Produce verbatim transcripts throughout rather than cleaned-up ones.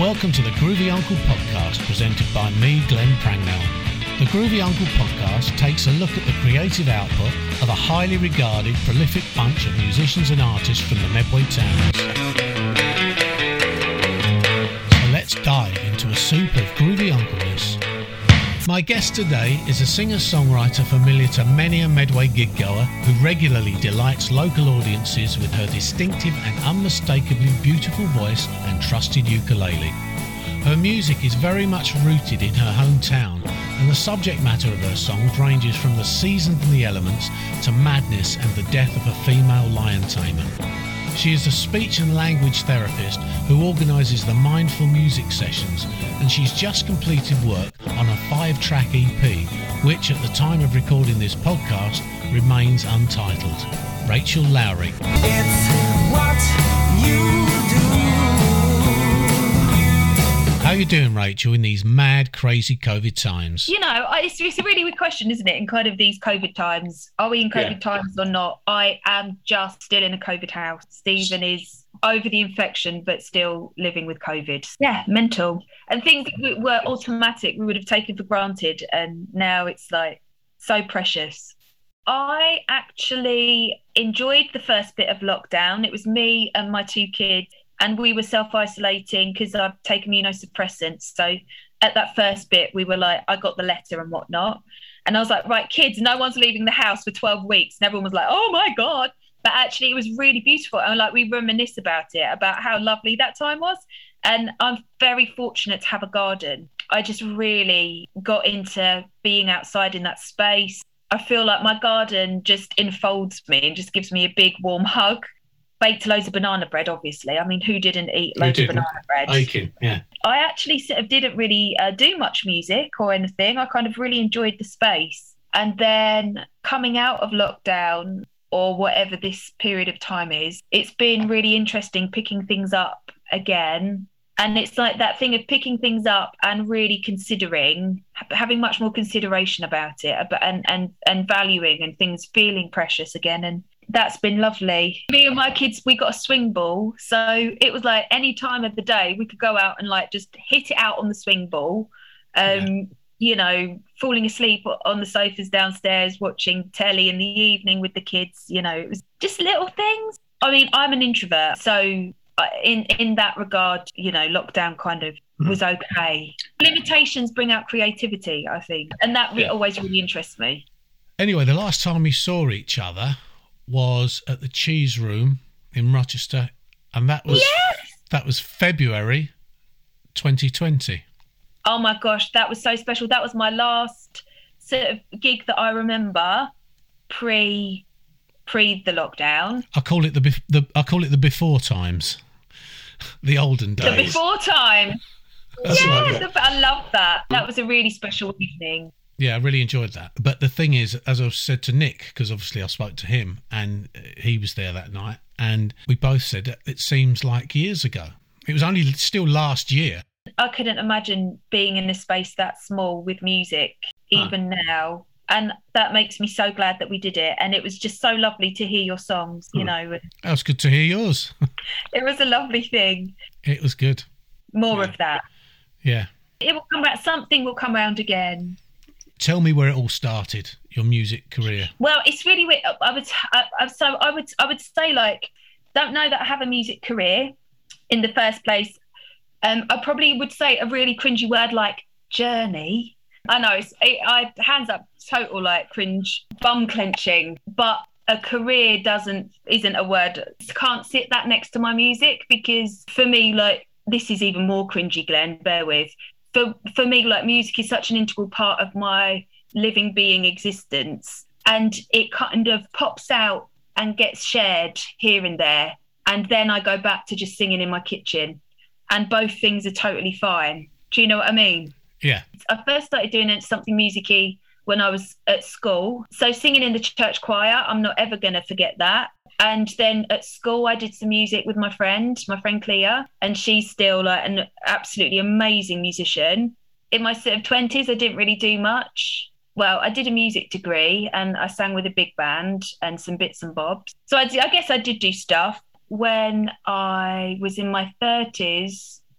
welcome to the Groovy Uncle podcast presented by me, Glenn Prangnell. The Groovy Uncle podcast takes a look at the creative output of a highly regarded, prolific bunch of musicians and artists from the Medway Towns. So let's dive into a soup of Groovy Uncleness. My guest today is a singer-songwriter familiar to many a Medway gig-goer who regularly delights local audiences with her distinctive and unmistakably beautiful voice and trusted ukulele. Her music is very much rooted in her hometown, and the subject matter of her songs ranges from the seasons and the elements to madness and the death of a female lion tamer. She is a speech and language therapist who organises the mindful music sessions, and she's just completed work on a five-track E P, which at the time of recording this podcast remains untitled. Rachel Lowry. It's what you do. How are you doing, Rachel, in these mad, crazy COVID times? You know, I- it's, it's a really weird question, isn't it, in kind of these COVID times? Are we in COVID Yeah. times or not? I am just still in a COVID house. Stephen is over the infection, but still living with COVID. Yeah, mental. And things that w- were automatic, we would have taken for granted. And now it's like so precious. I actually enjoyed the first bit of lockdown. It was me and my two kids. And we were self-isolating because I've taken immunosuppressants. So at that first bit, we were like, I got the letter and whatnot. And I was like, right, kids, no one's leaving the house for twelve weeks. And everyone was like, oh, my God. But actually, it was really beautiful. And like we reminisce about it, about how lovely that time was. And I'm very fortunate to have a garden. I just really got into being outside in that space. I feel like my garden just enfolds me and just gives me a big warm hug. Baked loads of banana bread, obviously. I mean, who didn't eat Who loads didn't? of banana bread? Aching, yeah. I actually sort of didn't really uh, do much music or anything. I kind of really enjoyed the space. And then coming out of lockdown or whatever this period of time is, it's been really interesting picking things up again. And it's like that thing of picking things up and really considering, having much more consideration about it and, and, and valuing and things feeling precious again. And that's been lovely. Me and my kids, we got a swing ball. So it was like any time of the day we could go out and like just hit it out on the swing ball. Um, yeah. You know, falling asleep on the sofas downstairs, watching telly in the evening with the kids. You know, it was just little things. I mean, I'm an introvert. So in, in that regard, you know, lockdown kind of mm. was okay. Limitations bring out creativity, I think. And that yeah. always really interests me. Anyway, the last time we saw each other was at the Cheese Room in Rochester, and that was yes! that was February twenty twenty. Oh my gosh, that was so special. That was my last sort of gig that I remember pre pre the lockdown. I call it the, bef- the I call it the before times, the olden days. The before time. That's yes, right. I love that. That was a really special evening. Yeah, I really enjoyed that. But the thing is, as I've said to Nick, because obviously I spoke to him and he was there that night, and we both said that it seems like years ago. It was only still last year. I couldn't imagine being in a space that small with music, even oh. now. And that makes me so glad that we did it. And it was just so lovely to hear your songs, you oh. know. That was good to hear yours. It was a lovely thing. It was good. More yeah. of that. Yeah. It will come back. Something will come around again. Tell me where it all started, your music career. Well, it's really weird. I would, I, I, so I would, I would say, like, don't know that I have a music career in the first place. Um, I probably would say a really cringy word like journey. I know, it's, it, I hands up, total like cringe, bum clenching. But a career doesn't, isn't a word. Can't sit that next to my music because for me, like, this is even more cringy, Glenn. Bear with. For, for me, like, music is such an integral part of my living being existence, and it kind of pops out and gets shared here and there, and then I go back to just singing in my kitchen, and both things are totally fine. Do you know what I mean? Yeah. I first started doing something music-y when I was at school. So singing in the church choir, I'm not ever going to forget that. And then at school, I did some music with my friend, my friend Clea, and she's still like an absolutely amazing musician. In my sort of twenties, I didn't really do much. Well, I did a music degree and I sang with a big band and some bits and bobs. So I, did, I guess I did do stuff. When I was in my thirties,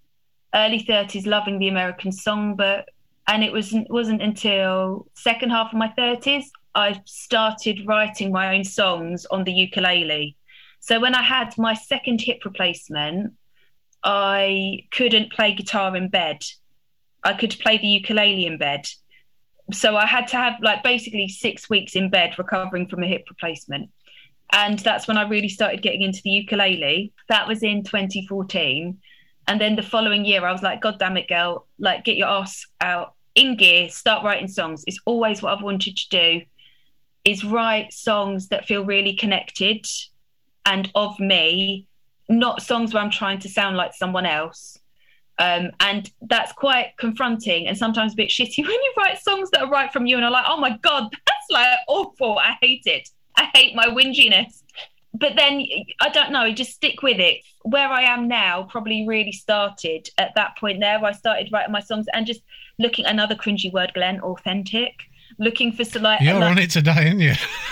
early thirties, loving the American songbook. And it was, wasn't until second half of my thirties, I started writing my own songs on the ukulele. So when I had my second hip replacement, I couldn't play guitar in bed. I could play the ukulele in bed. So I had to have like basically six weeks in bed recovering from a hip replacement. And that's when I really started getting into the ukulele. That was in twenty fourteen. And then the following year, I was like, God damn it, girl, like get your ass out in gear, start writing songs. It's always what I've wanted to do, is write songs that feel really connected and of me, not songs where I'm trying to sound like someone else. Um, and that's quite confronting and sometimes a bit shitty when you write songs that are right from you and are like, oh my God, that's like awful. I hate it. I hate my whinginess. But then, I don't know, just stick with it. Where I am now probably really started at that point there where I started writing my songs and just looking, another cringy word, Glenn, authentic, looking for some like... You're like, on it today, aren't you?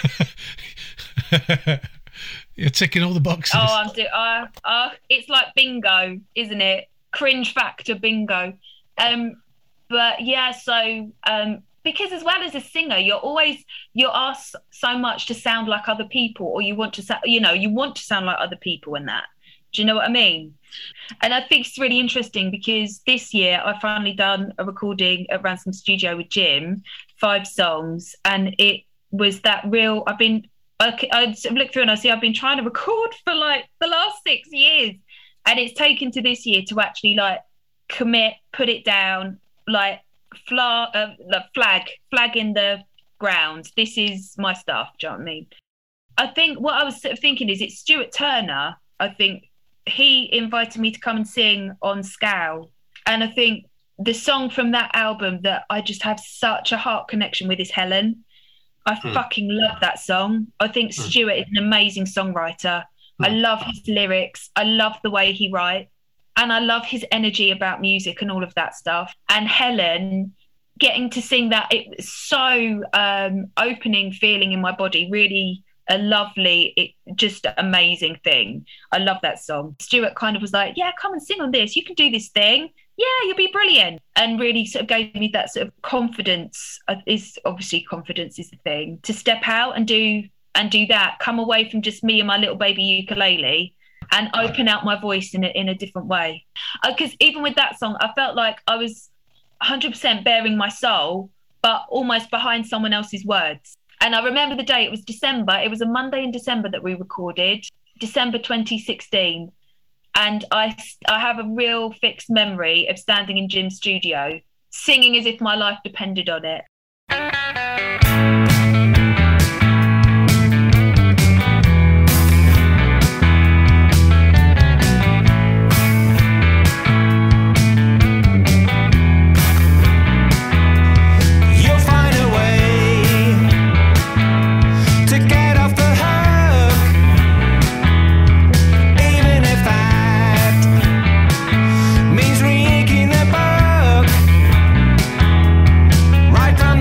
You're ticking all the boxes. Oh, I'm doing... Uh, uh, it's like bingo, isn't it? Cringe factor bingo. Um, but yeah, so... Um, because as well as a singer, you're always, you're asked so much to sound like other people, or you want to, sa- you know, you want to sound like other people and that. Do you know what I mean? And I think it's really interesting because this year I finally done a recording at Ransom Studio with Jim, five songs, and it was that real, I've been, I, I look through and I see I've been trying to record for like the last six years. And it's taken to this year to actually like commit, put it down, like, Flag, uh, flag, flag in the ground. This is my stuff. Do you know what I mean? I think what I was sort of thinking is it's Stuart Turner. I think he invited me to come and sing on Scowl. And I think the song from that album that I just have such a heart connection with is Helen. I mm. fucking love that song. I think mm. Stuart is an amazing songwriter. Mm. I love his lyrics. I love the way he writes. And I love his energy about music and all of that stuff. And Helen, getting to sing that, it was so um, opening feeling in my body, really a lovely, it, just amazing thing. I love that song. Stuart kind of was like, yeah, come and sing on this. You can do this thing. Yeah, you'll be brilliant. And really sort of gave me that sort of confidence. Uh, is obviously confidence is the thing. To step out and do and do that, come away from just me and my little baby ukulele, and open out my voice in a, in a different way. Because uh, even with that song, I felt like I was one hundred percent bearing my soul, but almost behind someone else's words. And I remember the day, it was December. It was a Monday in December that we recorded, December twenty sixteen. And I, I have a real fixed memory of standing in Jim's studio, singing as if my life depended on it. Right from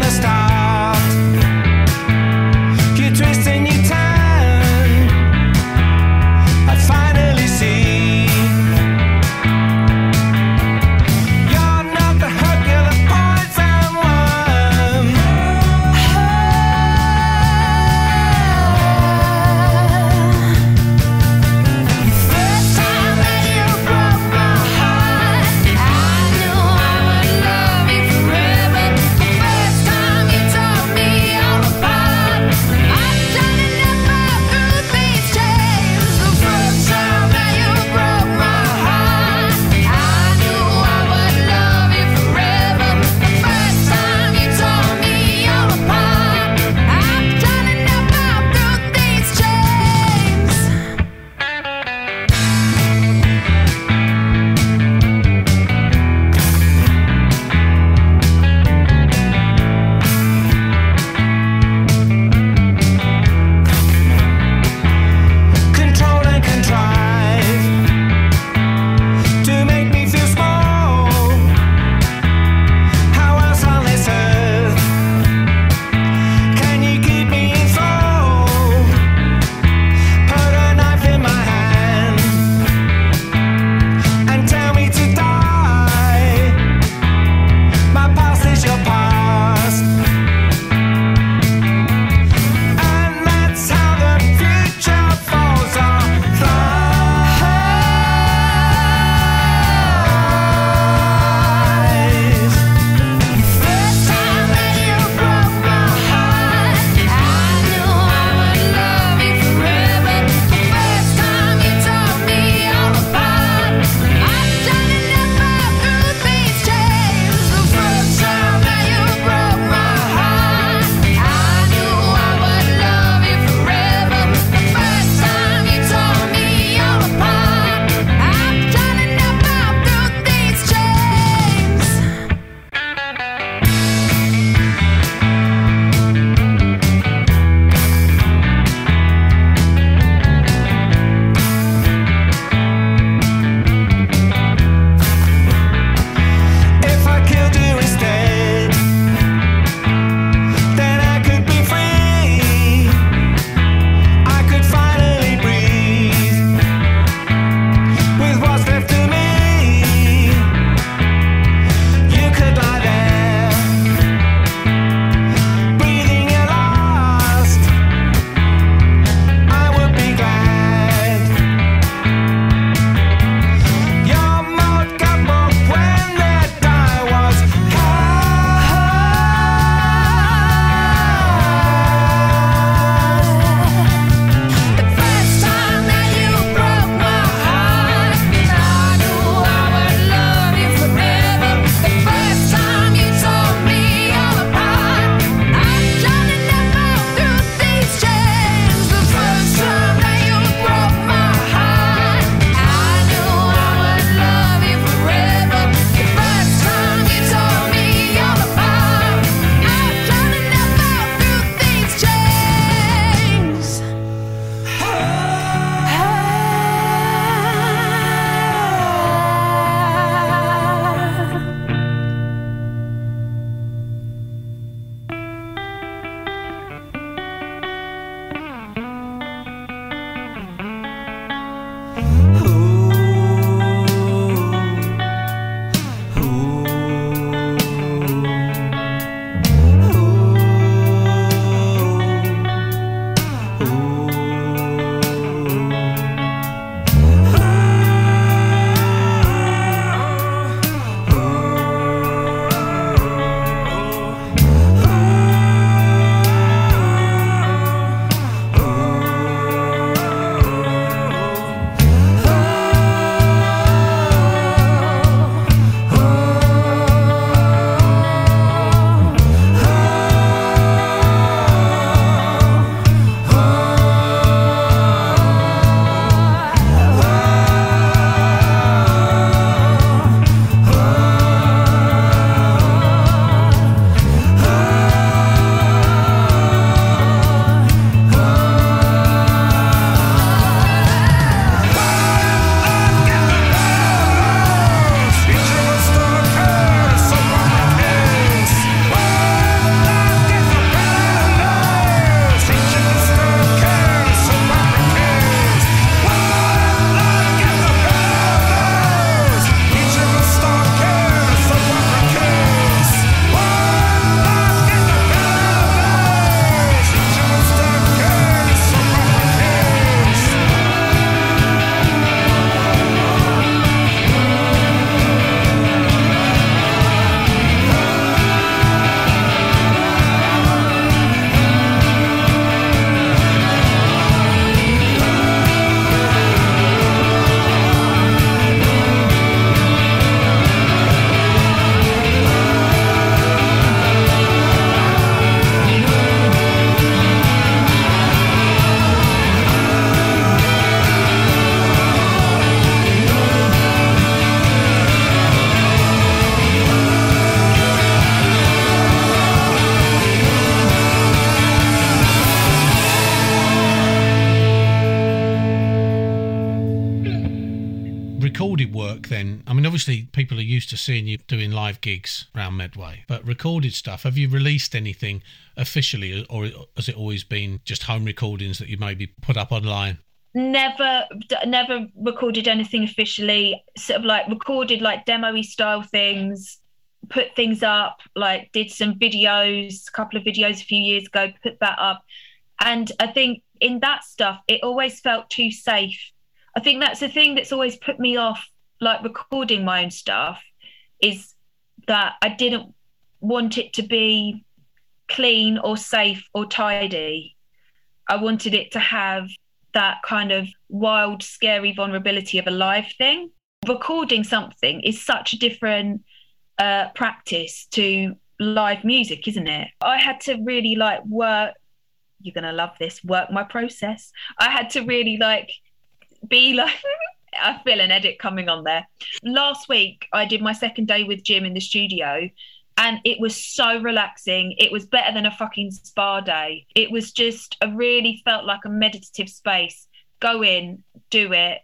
recorded work then, I mean, obviously people are used to seeing you doing live gigs around Medway, but recorded stuff, have you released anything officially, or has it always been just home recordings that you maybe put up online? Never, never recorded anything officially. Sort of like recorded like demo-y style things, put things up, like did some videos, a couple of videos a few years ago, put that up. And I think in that stuff, it always felt too safe. I think that's the thing that's always put me off, like recording my own stuff, is that I didn't want it to be clean or safe or tidy. I wanted it to have that kind of wild, scary vulnerability of a live thing. Recording something is such a different uh, practice to live music, isn't it? I had to really like work, you're going to love this, work my process. I had to really like be like, I feel an edit coming on there. Last week, I did my second day with Jim in the studio, and it was so relaxing. It was better than a fucking spa day. It was just, I really felt like a meditative space. Go in, do it,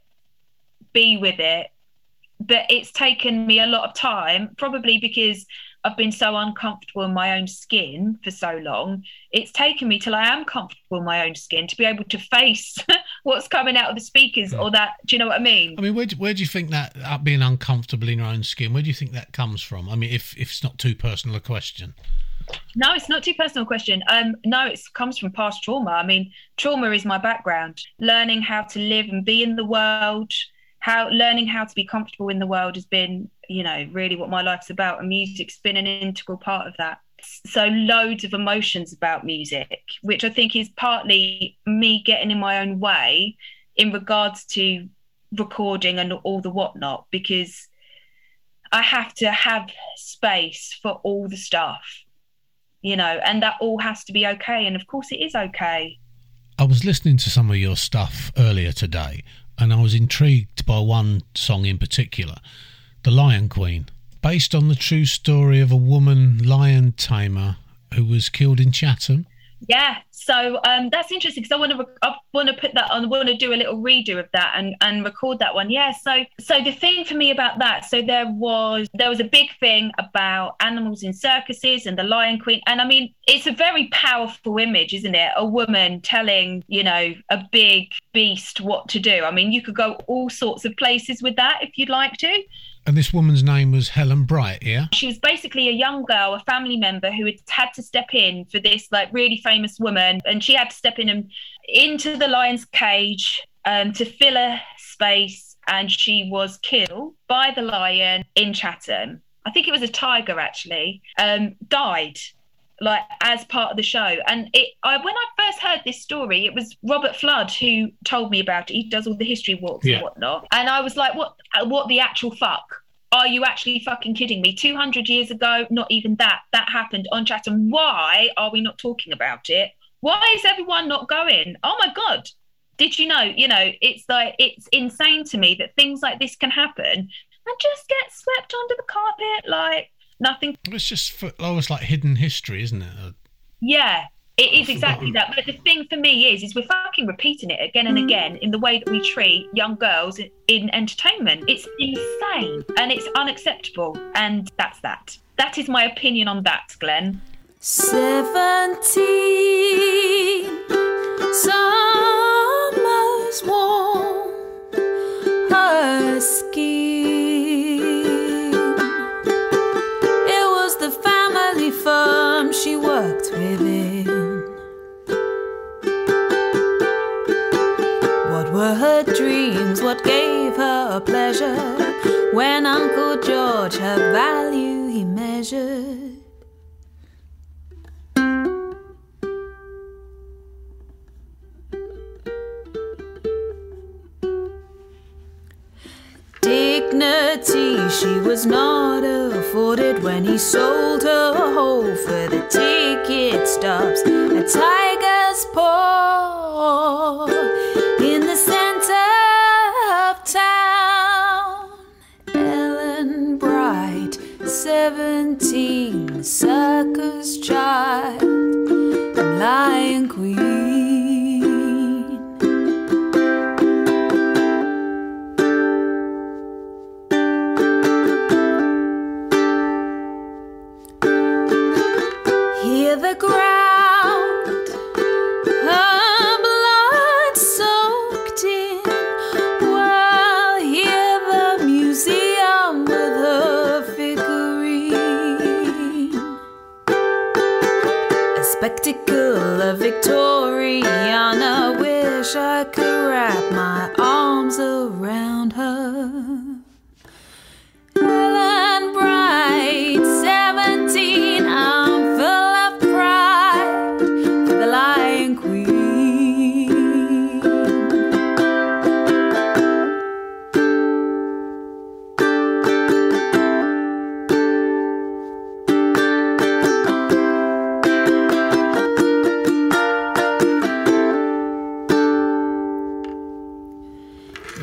be with it. But it's taken me a lot of time, probably because I've been so uncomfortable in my own skin for so long. It's taken me till I am comfortable in my own skin to be able to face what's coming out of the speakers, or that, do you know what I mean? I mean, where do, where do you think that uh, being uncomfortable in your own skin, where do you think that comes from? I mean, if, if it's not too personal a question. No, it's not too personal a question. Um, no, it comes from past trauma. I mean, trauma is my background. Learning how to live and be in the world, how learning how to be comfortable in the world has been, you know, really what my life's about, and music's been an integral part of that. So loads of emotions about music, which I think is partly me getting in my own way in regards to recording and all the whatnot, because I have to have space for all the stuff, you know, and that all has to be okay. And of course it is okay. I was listening to some of your stuff earlier today, and I was intrigued by one song in particular, The Lion Queen, based on the true story of a woman lion tamer who was killed in Chatham. Yeah, so um, that's interesting, because I want to re- I want to put that on. I want to do a little redo of that and, and record that one. Yeah, so so the thing for me about that, so there was there was a big thing about animals in circuses and the Lion Queen, and I mean it's a very powerful image, isn't it? A woman telling, you know, a big beast what to do. I mean, you could go all sorts of places with that if you'd like to. And this woman's name was Helen Bright, yeah? She was basically a young girl, a family member who had had to step in for this like really famous woman, and she had to step in and into the lion's cage um, to fill a space, and she was killed by the lion in Chatham. I think it was a tiger actually, um, died like as part of the show. And it, I, when I first heard this story, it was Robert Flood who told me about it. He does all the history walks yeah. and whatnot. And I was like, what, what the actual fuck? Are you actually fucking kidding me? two hundred years ago, not even that, that happened on Chatham. Why are we not talking about it? Why is everyone not going? Oh my God. Did you know, you know, it's like, it's insane to me that things like this can happen and just get swept under the carpet like nothing. It's just for, almost like hidden history, isn't it? Yeah, it is exactly that. But the thing for me is, is we're fucking repeating it again and again in the way that we treat young girls in, in entertainment. It's insane and it's unacceptable. And that's that. That is my opinion on that, Glenn. Seventeen summers warm, her skin. It was the family firm she worked within. What were her dreams? What gave her pleasure? When Uncle George her value he measured. Dignity she was not afforded when he sold her whole for the ticket stops at Tiger's Paw in the center of town. Ellen Bright, seventeen, circus child and Lion Queen.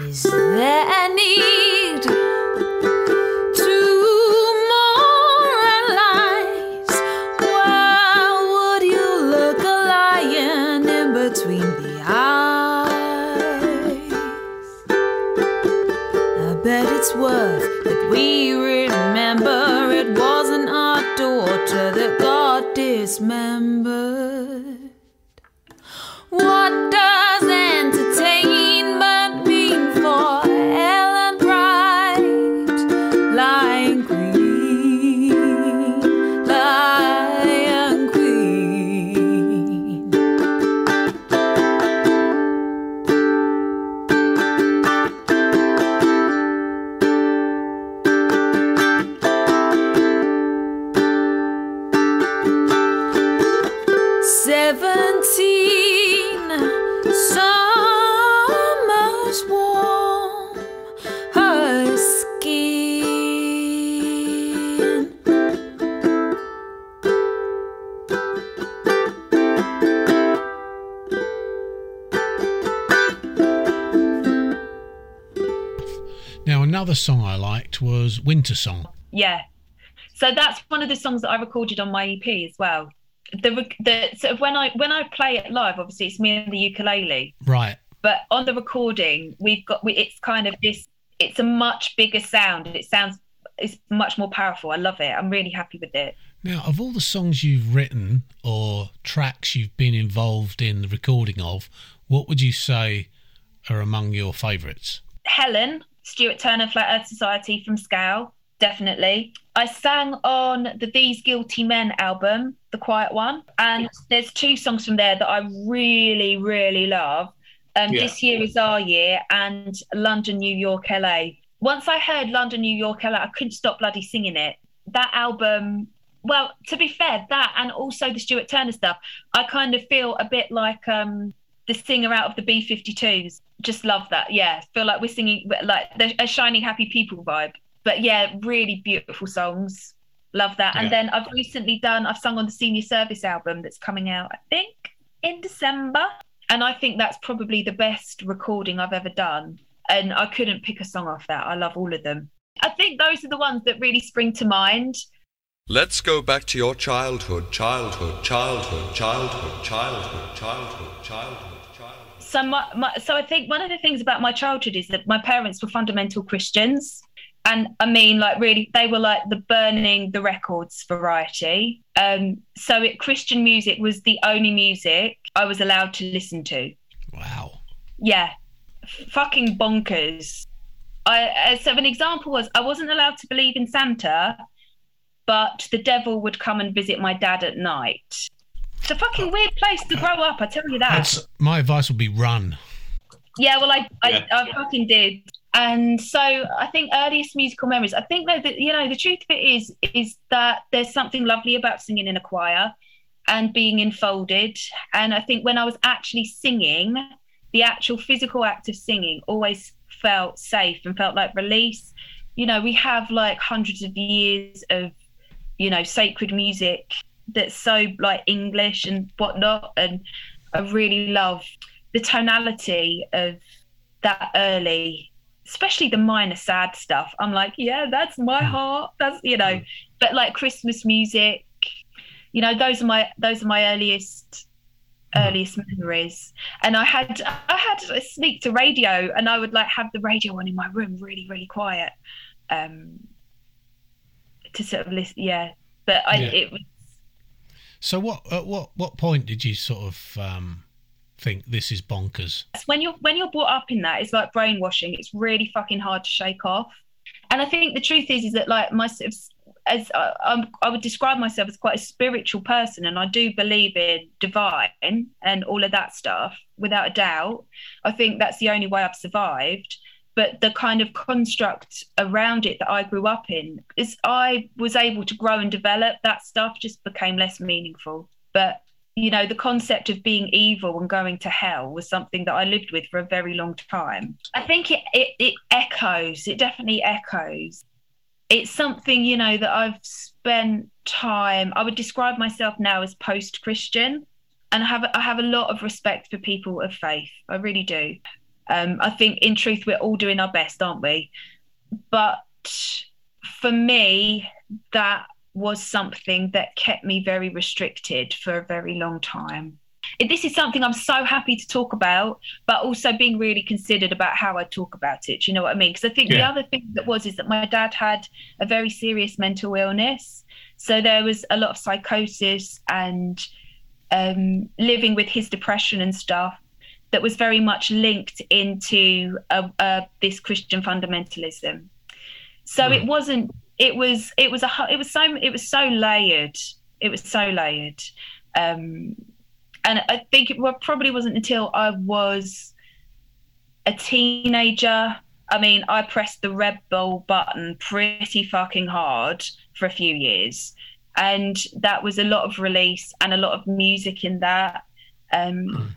Is there a need to moralize? Why would you look a lion in between the eyes? I bet it's worth that we remember it wasn't our daughter that got dismembered. What does entertainment mean for Ellen Bright? Lion Queen, Lion Queen. Seventeen summers warm her skin. Now, another song I liked was Winter Song. Yeah. So that's one of the songs that I recorded on my E P as well. The the sort of when I when I play it live, obviously it's me and the ukulele. Right. But on the recording, we've got we, it's kind of this. It's a much bigger sound. It sounds it's much more powerful. I love it. I'm really happy with it. Now, of all the songs you've written or tracks you've been involved in the recording of, what would you say are among your favourites? Helen, Stuart Turner, Flat Earth Society from Scowl, definitely. I sang on the These Guilty Men album, the quiet one, and there's two songs from there that I really, really love. Um, yeah. This Year Is Our Year and London, New York, L A. Once I heard London, New York, L A, I couldn't stop bloody singing it. That album, well, to be fair, that and also the Stuart Turner stuff, I kind of feel a bit like um, the singer out of the B fifty-twos. Just love that, yeah. Feel like we're singing like a Shining Happy People vibe. But yeah, really beautiful songs. Love that. Yeah. And then I've recently done, I've sung on the Senior Service album that's coming out, I think, in December. And I think that's probably the best recording I've ever done. And I couldn't pick a song off that. I love all of them. I think those are the ones that really spring to mind. Let's go back to your childhood, childhood, childhood, childhood, childhood, childhood, childhood, childhood. So, my, my, so I think one of the things about my childhood is that my parents were fundamental Christians. And I mean, like, really, they were like the burning the records variety. Um, so it, Christian music was the only music I was allowed to listen to. Wow. Yeah. F- fucking bonkers. I, uh, so an example was I wasn't allowed to believe in Santa, but the devil would come and visit my dad at night. It's a fucking weird place to grow up, I tell you that. That's, my advice would be run. Yeah, well, I, I, yeah. I fucking did. And so I think earliest musical memories, I think that, you know, the truth of it is, is that there's something lovely about singing in a choir and being enfolded. And I think when I was actually singing, the actual physical act of singing always felt safe and felt like release. You know, we have like hundreds of years of, you know, sacred music that's so like English and whatnot. And I really love the tonality of that early, especially the minor sad stuff. I'm like, yeah, that's my heart. That's, you know, but like Christmas music, you know, those are my those are my earliest earliest memories. And I had I had a sneak to radio, and I would like have the radio on in my room, really, really quiet, um, to sort of listen. Yeah, but I Yeah. it was. So what at what what point did you sort of um, think this is bonkers? When you're when you're brought up in that, it's like brainwashing. It's really fucking hard to shake off. And I think the truth is, is that like my sort of, as I, I'm, I would describe myself as quite a spiritual person, and I do believe in divine and all of that stuff without a doubt. I think that's the only way I've survived. But the kind of construct around it that I grew up in is I was able to grow and develop. That stuff just became less meaningful. But you know, the concept of being evil and going to hell was something that I lived with for a very long time. I think it, it, it echoes, it definitely echoes. It's something, you know, that I've spent time, I would describe myself now as post-Christian, and I have, I have a lot of respect for people of faith. I really do. Um, I think in truth, we're all doing our best, aren't we? But for me, that was something that kept me very restricted for a very long time. This is something I'm so happy to talk about, but also being really considered about how I talk about it. Do you know what I mean? Because I think yeah. the other thing that was is that my dad had a very serious mental illness. So there was a lot of psychosis and um, living with his depression and stuff that was very much linked into uh, uh, this Christian fundamentalism. So mm. it wasn't. It was. It was a. It was so. It was so layered. It was so layered. Um, And I think it probably wasn't until I was a teenager. I mean, I pressed the Red Bull button pretty fucking hard for a few years. And that was a lot of release and a lot of music in that. Um, mm.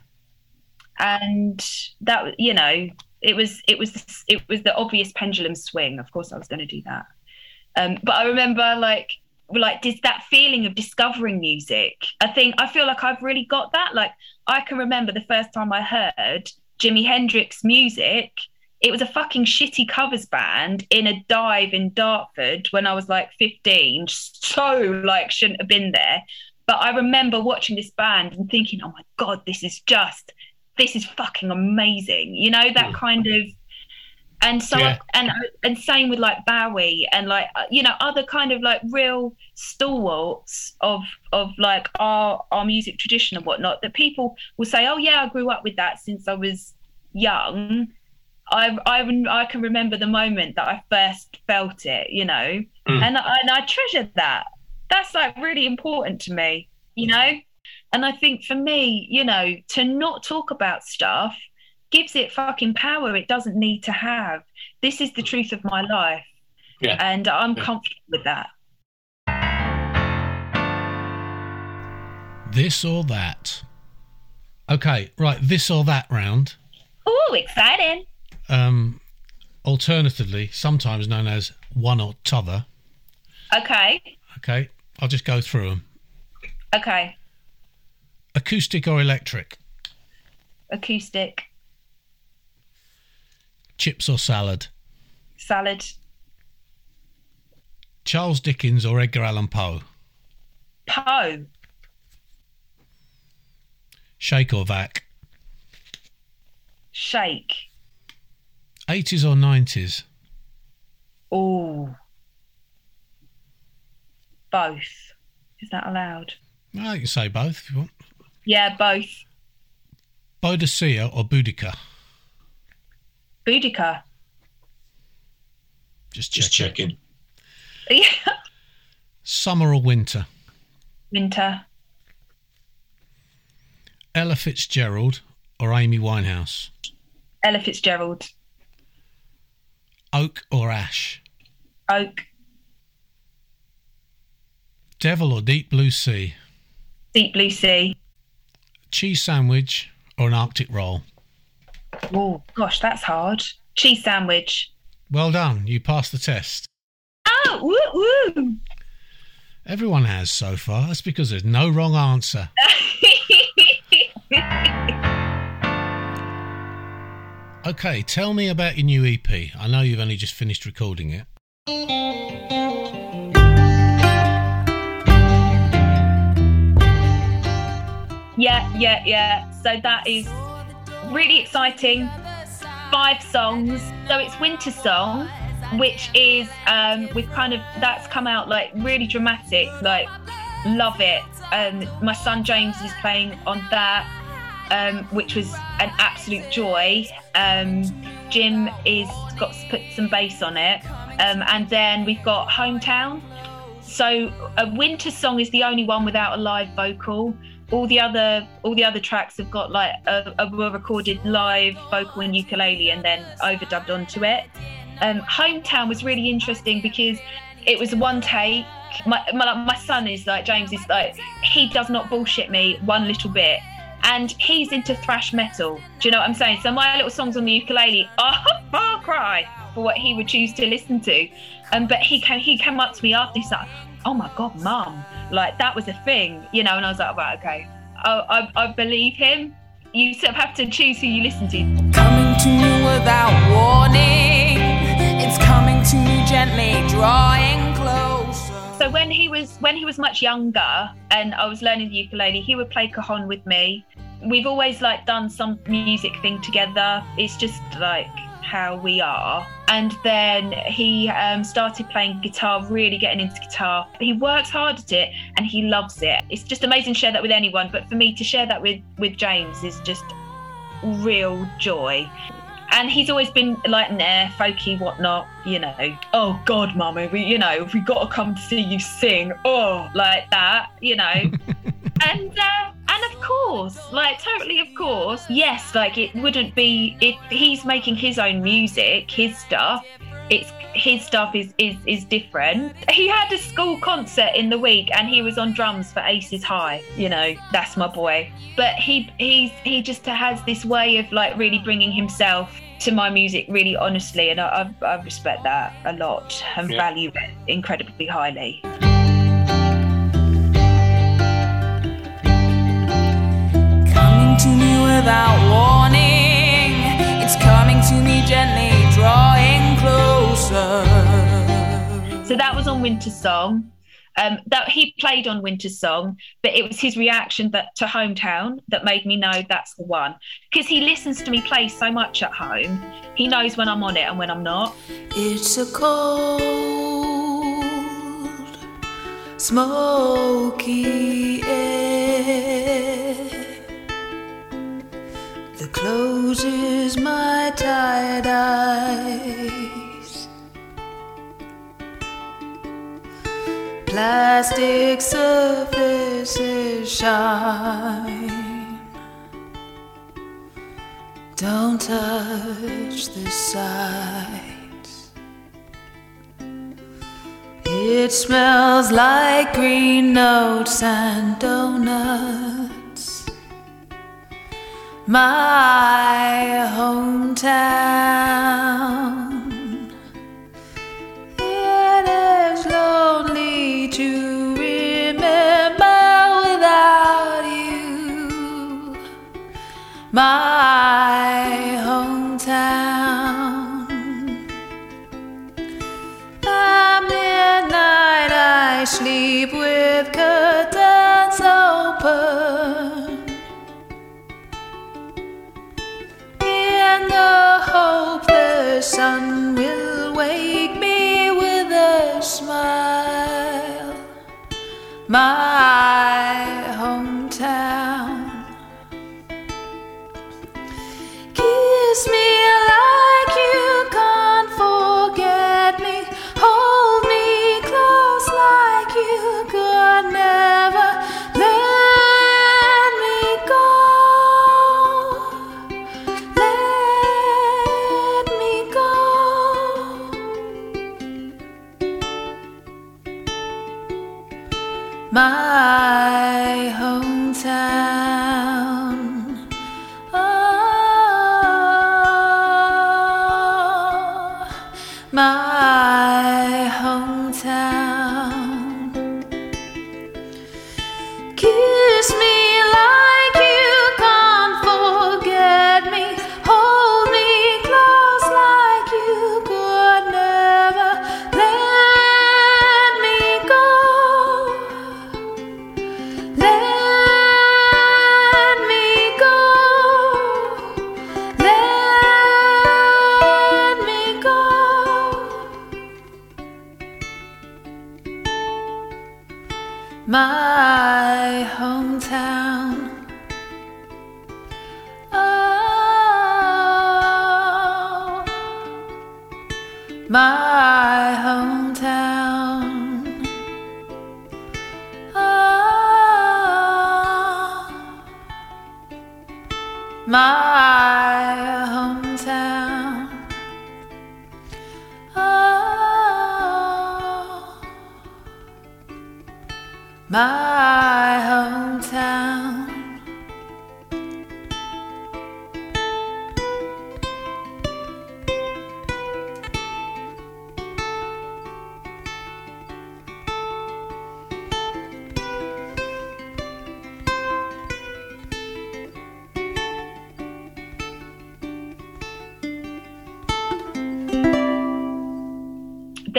And that, you know, it was it was it was the obvious pendulum swing. Of course, I was going to do that. Um, but I remember, like, like did that feeling of discovering music. I think I feel like I've really got that. Like, I can remember the first time I heard Jimi Hendrix music. It was a fucking shitty covers band in a dive in Dartford when I was like fifteen. So like shouldn't have been there. But I remember watching this band and thinking, oh my God, this is just, this is fucking amazing. You know, that mm. kind of, and so, yeah. I, and and same with like Bowie and like, you know, other kind of like real stalwarts of of like our our music tradition and whatnot, that people will say, oh yeah, I grew up with that since I was young. I I I can remember the moment that I first felt it, you know, mm. and I, and I treasure that. That's like really important to me, you know. And I think for me, you know, to not talk about stuff gives it fucking power it doesn't need to have. This is the truth of my life. Yeah. And I'm yeah. comfortable with that. This or that. Okay, right, this or that round. Ooh, exciting. Um, alternatively, sometimes known as one or t'other. Okay. Okay, I'll just go through them. Okay. Acoustic or electric? Acoustic. Chips or salad? Salad. Charles Dickens or Edgar Allan Poe? Poe. Shake or vac? Shake. eighties or nineties? Oh. Both. Is that allowed? No, you can say both if you want. Yeah, both. Boadicea or Boudica? Boudica. Just, Just checking. Yeah. Summer or winter? Winter. Ella Fitzgerald or Amy Winehouse? Ella Fitzgerald. Oak or ash? Oak. Devil or Deep Blue Sea? Deep Blue Sea. Cheese sandwich or an Arctic roll? Oh, gosh, that's hard. Cheese sandwich. Well done. You passed the test. Oh, woo woo. Everyone has so far. That's because there's no wrong answer. Okay, tell me about your new E P. I know you've only just finished recording it. Yeah, yeah, yeah. So that is really exciting. Five songs. So it's Winter Song, which is um with kind of, that's come out like really dramatic, like love it. Um my son James is playing on that, um which was an absolute joy. Um Jim is got to put some bass on it. Um and then we've got Hometown. So a Winter Song is the only one without a live vocal. All the other all the other tracks have got like a, a were recorded live vocal and ukulele and then overdubbed onto it. Um, Hometown was really interesting because it was one take. My, my my son is like, James is like, he does not bullshit me one little bit, and he's into thrash metal. Do you know what I'm saying? So my little songs on the ukulele are a far cry for what he would choose to listen to. Um, but he came he came up to me after, he's like, oh my God, Mum, like that was a thing, you know, and I was like, right, okay, I, I, I believe him. You sort of have to choose who you listen to. Coming to me without warning. It's coming to me gently, drawing closer. So when he was when he was much younger and I was learning the ukulele, he would play cajon with me. We've always like done some music thing together. It's just like how we are. And then he um, started playing guitar, really getting into guitar. He works hard at it and he loves it. It's just amazing to share that with anyone, but for me to share that with with James is just real joy. And he's always been like, nah, folky, whatnot, you know. Oh God, mummy, we, you know, we got to come see you sing. Oh, like that, you know. and uh, and of course, like totally, of course, yes, like it wouldn't be. If he's making his own music, his stuff, it's his stuff is is is different. He had a school concert in the week, and he was on drums for Aces High. You know, that's my boy. But he he's he just has this way of like really bringing himself to my music really honestly, and I I, I respect that a lot and yeah. value it incredibly highly. Coming to me without warning, it's coming to me gently, drawing closer. So that was on Winter Song. Um, that he played on Winter Song, but it was his reaction that to Hometown that made me know that's the one. Because he listens to me play so much at home, he knows when I'm on it and when I'm not. It's a cold, smoky air that closes my tired eyes. Plastic surfaces shine. Don't touch the sides. It smells like green notes and donuts. My hometown. It is lonely to remember without you. My hometown. At midnight I sleep with curtains open, in the hope the sun will wake me with a smile. My hometown. Kiss me like you can't forget me. Hold me close like you could never let me go. Let me go. My hometown. Oh, my hometown. Kiss me like you can't forget me. Hold me close like you could never let me go. Let me go. Let me go. My hometown. Oh, my hometown. Oh, my hometown. Oh, my hometown.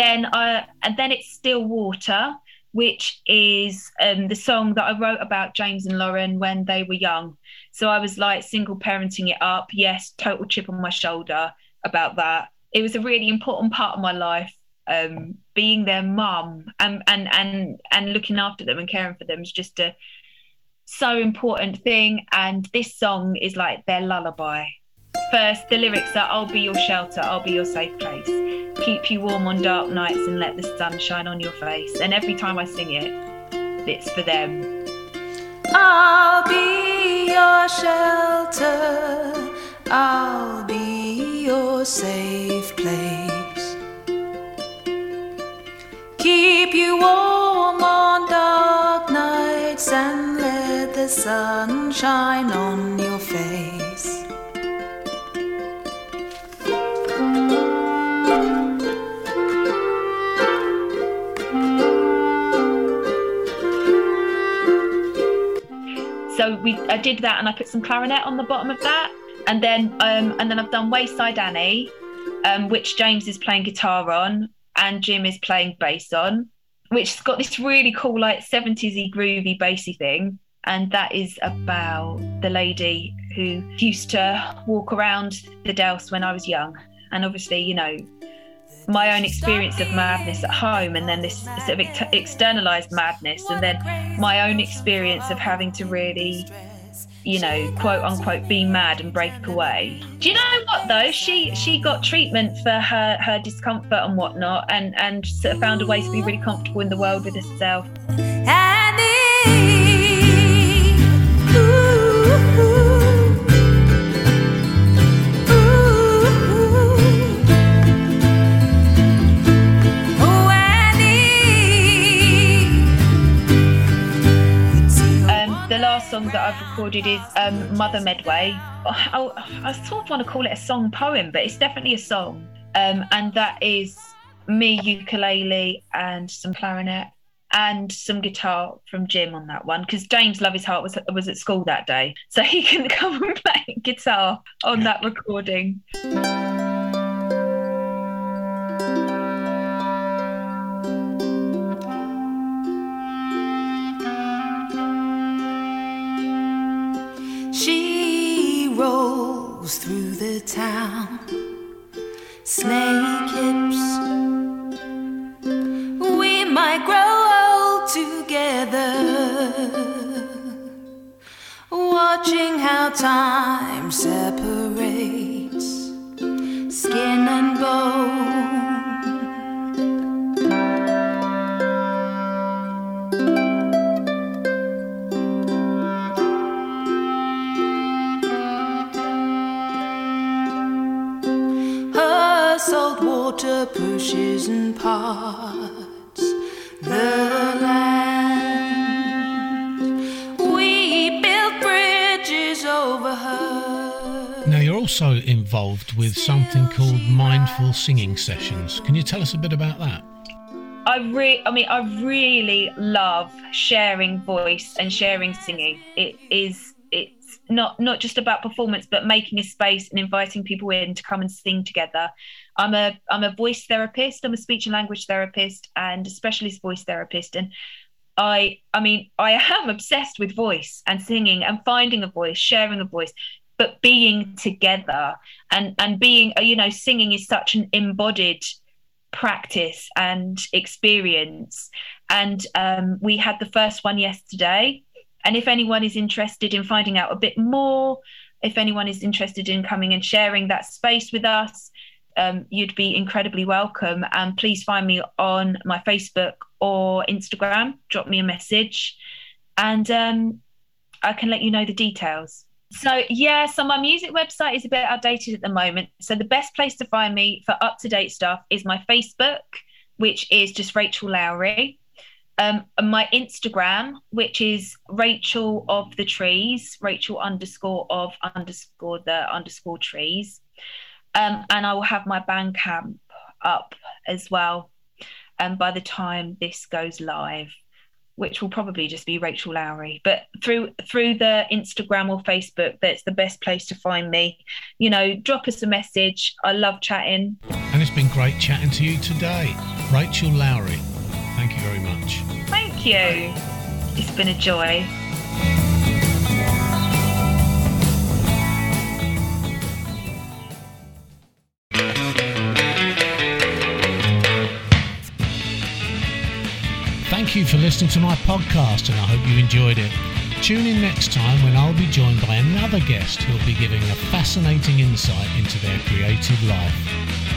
then I and then it's Still Water, which is um, the song that I wrote about James and Lauren when they were young. So I was like single parenting it up. Yes, total chip on my shoulder about that. It was a really important part of my life. Um, being their mum and, and and and looking after them and caring for them is just a so important thing. And this song is like their lullaby. First, the lyrics are, I'll be your shelter, I'll be your safe place. Keep you warm on dark nights and let the sun shine on your face. And every time I sing it, it's for them. I'll be your shelter, I'll be your safe place. Keep you warm on dark nights and let the sun shine on your face. So we, I did that, and I put some clarinet on the bottom of that, and then um, and then I've done Wayside Annie, um, which James is playing guitar on, and Jim is playing bass on, which's got this really cool like seventies-y groovy bassy thing, and that is about the lady who used to walk around the Douse when I was young, and obviously, you know, my own experience of madness at home, and then this sort of ex- externalized madness, and then my own experience of having to really, you know, quote unquote, be mad and break away. Do you know what though? She she got treatment for her her discomfort and whatnot, and and sort of found a way to be really comfortable in the world with herself. The last song that I've recorded is um, Mother Medway. I, I sort of want to call it a song poem, but it's definitely a song. Um, and that is me, ukulele, and some clarinet, and some guitar from Jim on that one, because James Love His Heart was was at school that day, so he can come and play guitar on that recording. She rolls through the town, snake hips. We might grow old together, watching how time separates skin and bone. Salt water pushes and parts the land. We built bridges over her. Now, you're also involved with something called Mindful Singing Sessions. Can you tell us a bit about that? I re- I mean, I really love sharing voice and sharing singing. It is, it's not not just about performance, but making a space and inviting people in to come and sing together. I'm a I'm a voice therapist. I'm a speech and language therapist and a specialist voice therapist. And I I mean, I am obsessed with voice and singing and finding a voice, sharing a voice, but being together and, and being, you know, singing is such an embodied practice and experience. And um, we had the first one yesterday. And if anyone is interested in finding out a bit more, if anyone is interested in coming and sharing that space with us, Um, you'd be incredibly welcome. And please find me on my Facebook or Instagram, drop me a message, and um, I can let you know the details. So yeah, so my music website is a bit outdated at the moment. So the best place to find me for up-to-date stuff is my Facebook, which is just Rachel Lowry. Um, and my Instagram, which is Rachel of the Trees, Rachel underscore of underscore the underscore trees. Um, and I will have my Bandcamp up as well. And um, by the time this goes live, which will probably just be Rachel Lowry. But through through the Instagram or Facebook, that's the best place to find me. You know, drop us a message. I love chatting. And it's been great chatting to you today. Rachel Lowry, thank you very much. Thank you. It's been a joy. Thank you for listening to my podcast, and I hope you enjoyed it. Tune in next time when I'll be joined by another guest who'll be giving a fascinating insight into their creative life.